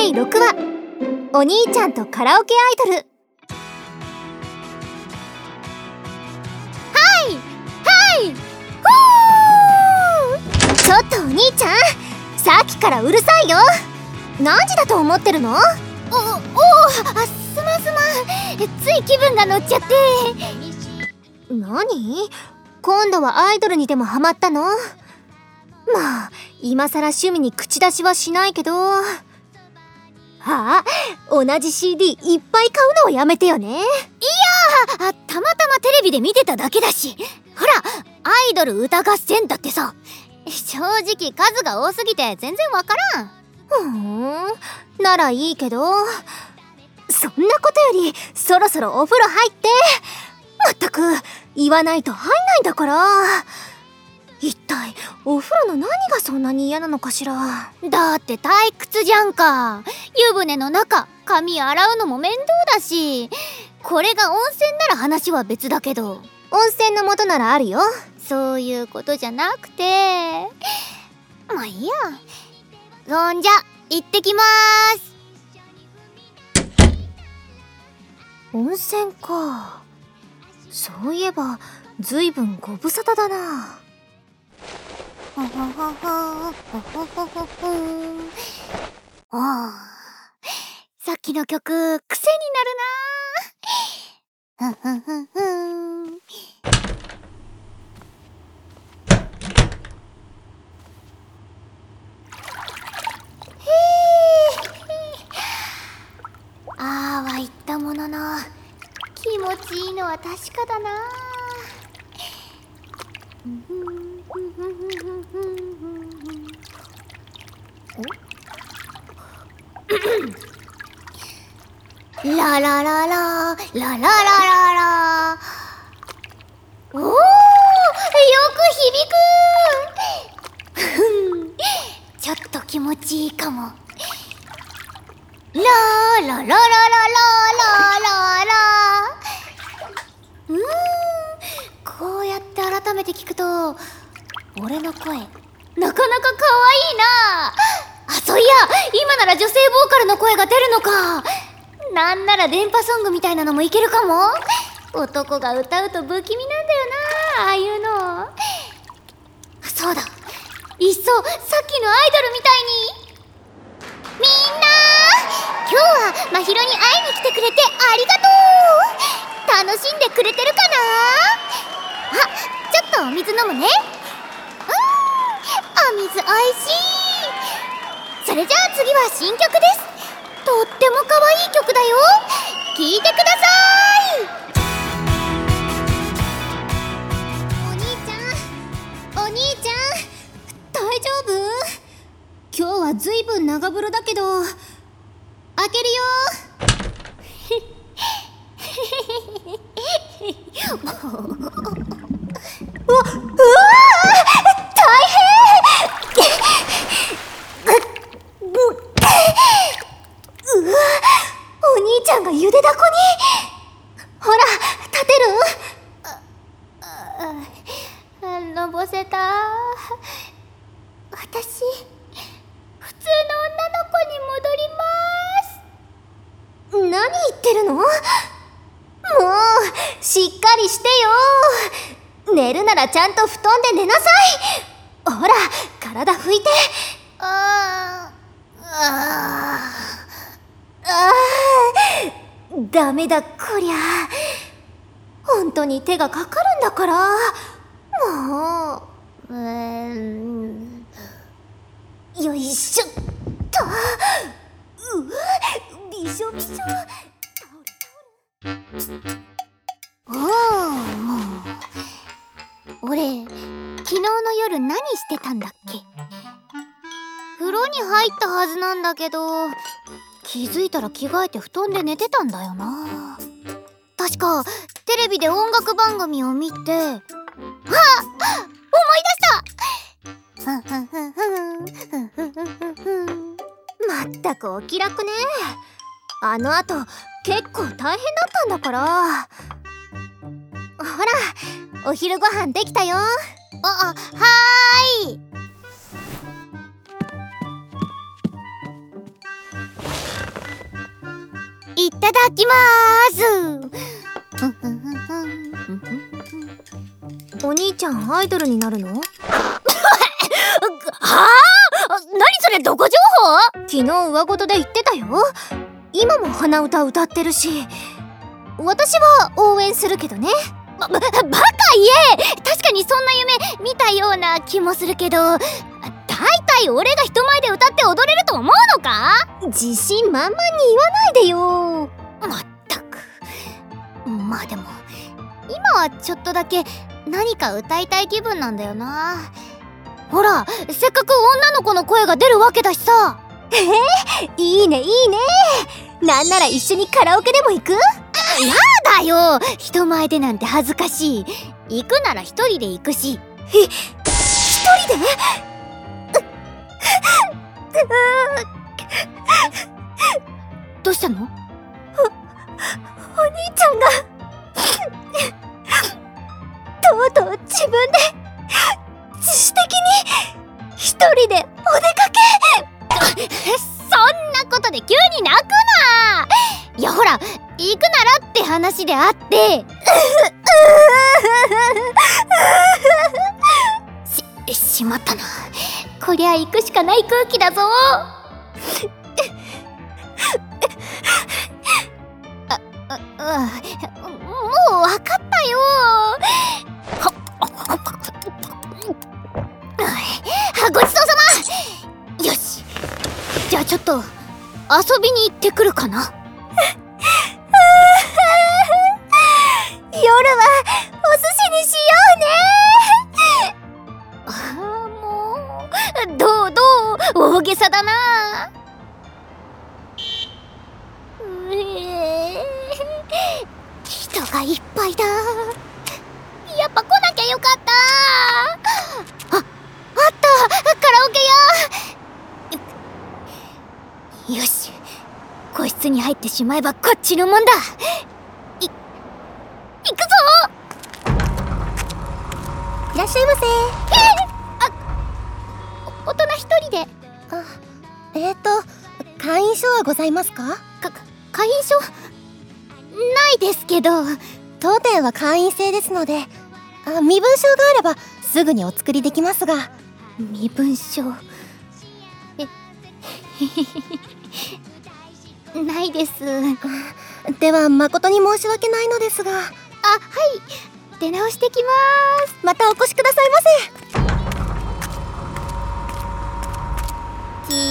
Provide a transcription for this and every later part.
第6話、お兄ちゃんとカラオケアイドル。はいはいふー、ちょっとお兄ちゃん、さっきからうるさいよ。何時だと思ってるの？すまん、つい気分が乗っちゃって。何？今度はアイドルにでもハマったの？まあ今さら趣味に口出しはしないけど。同じ CD いっぱい買うのはやめてよね。いやー、たまたまテレビで見てただけだし。ほら、アイドル歌合戦だってさ。正直数が多すぎて全然わからん。ならいいけど、そんなことよりそろそろお風呂入って。まったく言わないと入んないんだから。一体お風呂の何がそんなに嫌なのかしら。だって退屈じゃんか。湯船の中髪洗うのも面倒だし。これが温泉なら話は別だけど。温泉の素ならあるよ。そういうことじゃなくて。まあいいや。そんじゃ行ってきまーす。温泉か。そういえばずいぶんご無沙汰だな。さっきの曲癖になるな。あーは言ったものの、気持ちいいのは確かだな。ラララララララララ。おー、よく響く。ちょっと気持ちいいかも。ラーララララララララ。こうやって改めて聞くと俺の声なかなか可愛いなあ。そういや、今なら女性ボーカルの声が出るのか。なんなら電波ソングみたいなのもいけるかも。男が歌うと不気味なんだよな、ああいうの。そうだ、いっそさっきのアイドルみたいに。みんな今日はまひろに会いに来てくれてありがとう。楽しんでくれてるかな。ちょっとお水飲むね。お水おいしい。それじゃあ次は新曲です。とっても可愛い曲だよ。聴いてください。お兄ちゃん大丈夫？今日はずいぶん長風呂だけど開けるよ。うわー、大変。お兄ちゃんがゆでだこに。ほら立てる？のぼせた。私普通の女の子に戻ります。何言ってるの？もうしっかりしてよ。寝るならちゃんと布団で寝なさい。ほら体拭いて。ダメだこりゃ。本当に手がかかるんだから。もうよいしょっと。びしょびしょ。俺昨日の夜何してたんだっけ。風呂に入ったはずなんだけど、気づいたら着替えて布団で寝てたんだよな。確かテレビで音楽番組を見て、思い出した。まったくお気楽ね。あの後結構大変だったんだから。ほらお昼ご飯できたよ。はーい。 いただきまーす。お兄ちゃんアイドルになるの？はあ？何それ、どこ情報？昨日上言で言ってたよ。今も鼻歌歌ってるし、私は応援するけどね。バカ言え！確かにそんな夢見たような気もするけど、大体俺が人前で歌って踊れると思うのか？自信満々に言わないでよ。まったく。まあでも今はちょっとだけ何か歌いたい気分なんだよな。ほら、せっかく女の子の声が出るわけだしさ。いいねいいね。なんなら一緒にカラオケでも行く？やだよ、人前でなんて恥ずかしい。行くなら一人で行くし。一人で？どうしたの？お兄ちゃんがとうとう自分で自主的に一人でお出かけ。そんなことで急に泣くな。いやほら、行くならって話であって。しまったな。こりゃ行くしかない空気だぞ。もうわかったよ。ごちそうさま。よし、じゃあちょっと遊びに行ってくるかな。夜はお寿司にしようね。もうどう大げさだな。人がいっぱいだ。やっぱ来なきゃよかった。あったカラオケ屋。よし、個室に入ってしまえばこっちのもんだ。行くぞ。いらっしゃいませ。大人一人で。 会員証はございますか？ 会員証ないですけど。 当店は会員制ですので、身分証があればすぐにお作りできますが。 身分証ないです。 では誠に申し訳ないのですが。 はい、出直してきまーす。 またお越しくださいませ。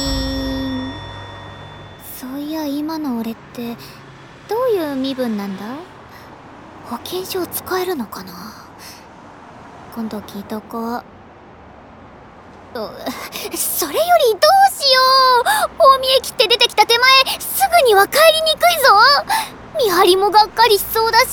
そういや、今の俺ってどういう身分なんだ？保険証使えるのかな？今度聞いとこう。それよりどうしよう。大見駅って出てきた手前、すぐには帰りにくいぞ。見張りもがっかりしそうだし。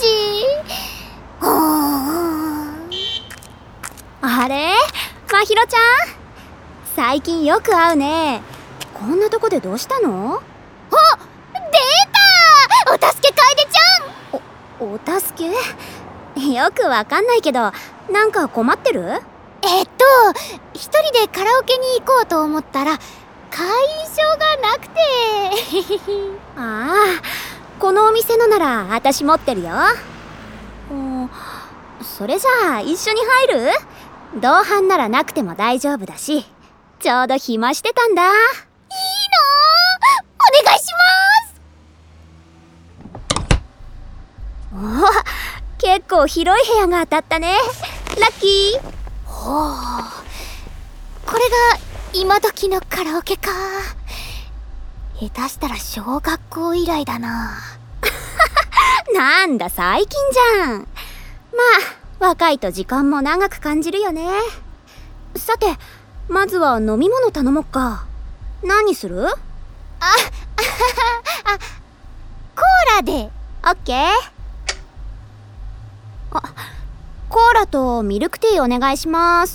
あれ？まひろちゃん、最近よく会うね。こんなとこでどうしたの？ 出た！お助け楓ちゃん。 お助け？よくわかんないけど、なんか困ってる？ 一人でカラオケに行こうと思ったら会員証がなくて。 ああ、このお店のなら私持ってるよ。それじゃあ一緒に入る？同伴ならなくても大丈夫だし、ちょうど暇してたんだ。いいの？ お願いします。結構広い部屋が当たったね。ラッキー。 これが今時のカラオケか。下手したら小学校以来だな。 なんだ最近じゃん。まあ若いと時間も長く感じるよね。さて、まずは飲み物頼もっか。何する？ コーラで。 オッケー。コーラとミルクティーお願いします。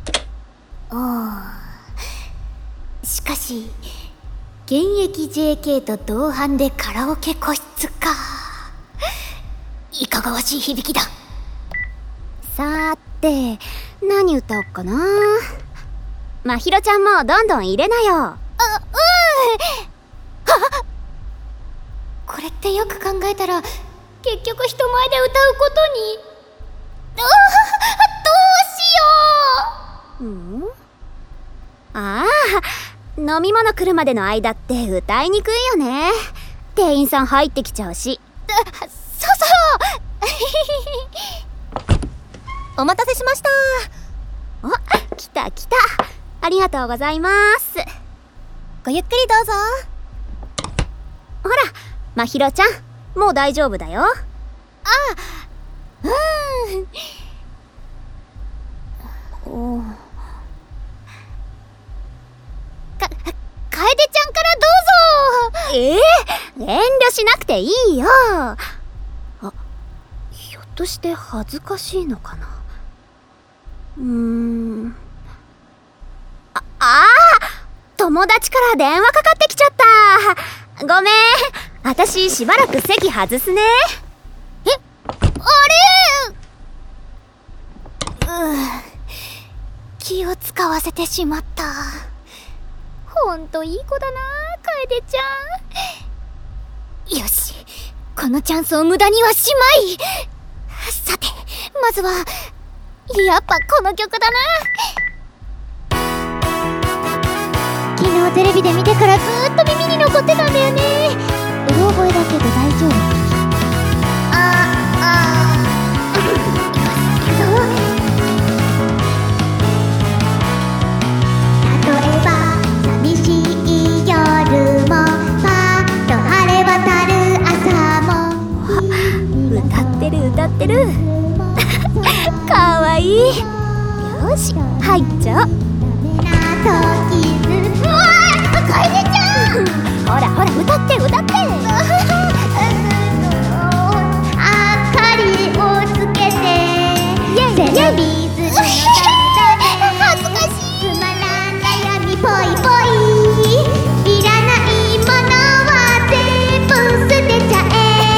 しかし現役 JK と同伴でカラオケ個室か。いかがわしい響きだ。 さーて、何歌おっかな。まひろちゃんもどんどん入れなよ。 これってってよく考えたら結局人前で歌うことに。どうしよう。ああ、飲み物来るまでの間って歌いにくいよね。店員さん入ってきちゃうし。 お待たせしました。 お、来た来た。ありがとうございます。 ごゆっくりどうぞ。 ほら、まひろちゃん、もう大丈夫だよ。おう。 楓ちゃんからどうぞ。 遠慮しなくていいよ。ひょっとして恥ずかしいのかな。友達から電話かかってきちゃった。ごめん、私しばらく席外すね。 気を使わせてしまった。ほんといい子だな、楓ちゃん。よし、このチャンスを無駄にはしまい。さて、まずはやっぱこの曲だな。昨日テレビで見てからずーっと耳に残ってたんだよね。うろ覚えだけど大丈夫。 歌ってるかわいい。よし、入っちゃおう。 楓ちゃんほらほら、歌って歌って。 明かりをつけてテレビズ恥ずかしい。つまらん悩みぽいぽい。いらないものは全部捨てちゃえ。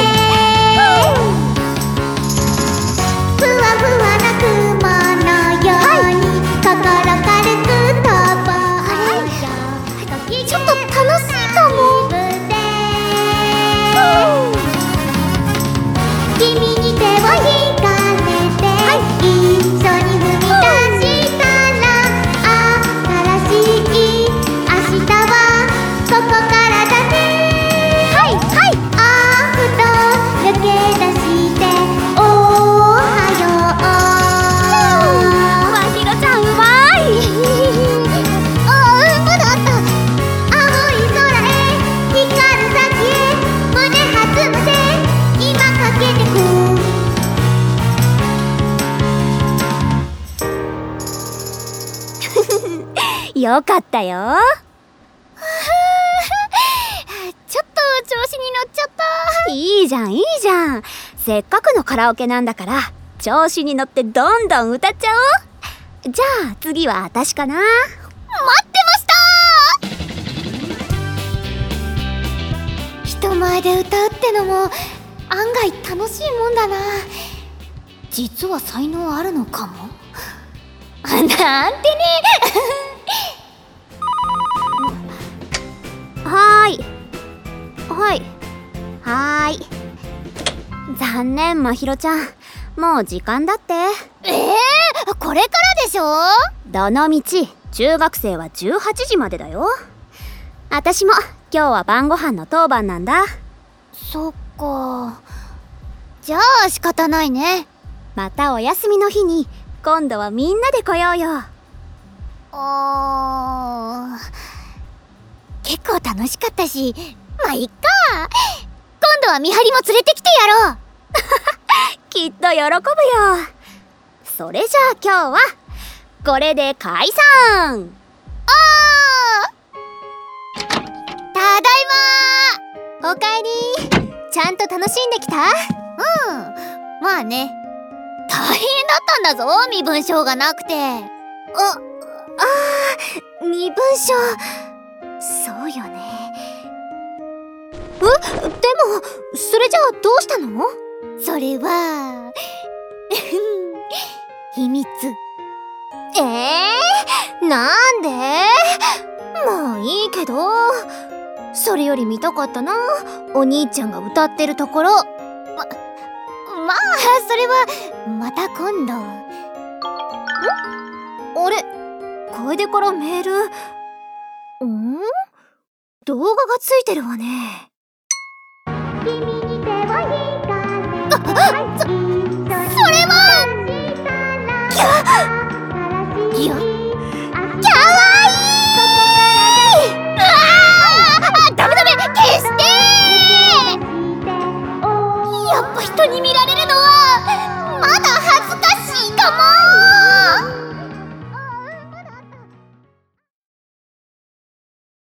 ふわふわな雲のように心軽く飛ぼう。ちょっと楽しいかも。君に手を引かれて、一緒に踏み出したら新しい明日はここからだね。あふと抜け出しておはよう。 まひろちゃんうまい。 まだあった。青い空へ光る先へ胸弾むぜ。今かけてく。 よかったよ。 ちょっと調子に乗っちゃった。 いいじゃんいいじゃん。せっかくのカラオケなんだから、調子に乗ってどんどん歌っちゃおう。じゃあ次は私かな。 待ってました。人前で歌うってのも案外楽しいもんだな。実は才能あるのかも。なんてね。 はーい。残念、まひろちゃん、もう時間だって。 これからでしょ。 どのみち中学生は18時までだよ。私も今日は晩ご飯の当番なんだ。 そっか。じゃあ仕方ないね。 またお休みの日に今度はみんなで来ようよ。 結構楽しかったし、まあいっか。今度は見張りも連れてきてやろう。 きっと喜ぶよ。それじゃあ今日はこれで解散。 ただいま。おかえり。ちゃんと楽しんできた？まあね。大変だったんだぞ、身分証がなくて。身分証。そうよね。でもそれじゃあどうしたの？それは秘密。 なんで？ もういいけど、そそれより見たかったな、お兄ちゃんが歌ってるところ。まあそれはまた今度。あれ、楓からメール。動画がついてるわね。それはギャかわいい。ダメダメ、消して。やっぱ人に見られるのはまだ恥ずかしいかも。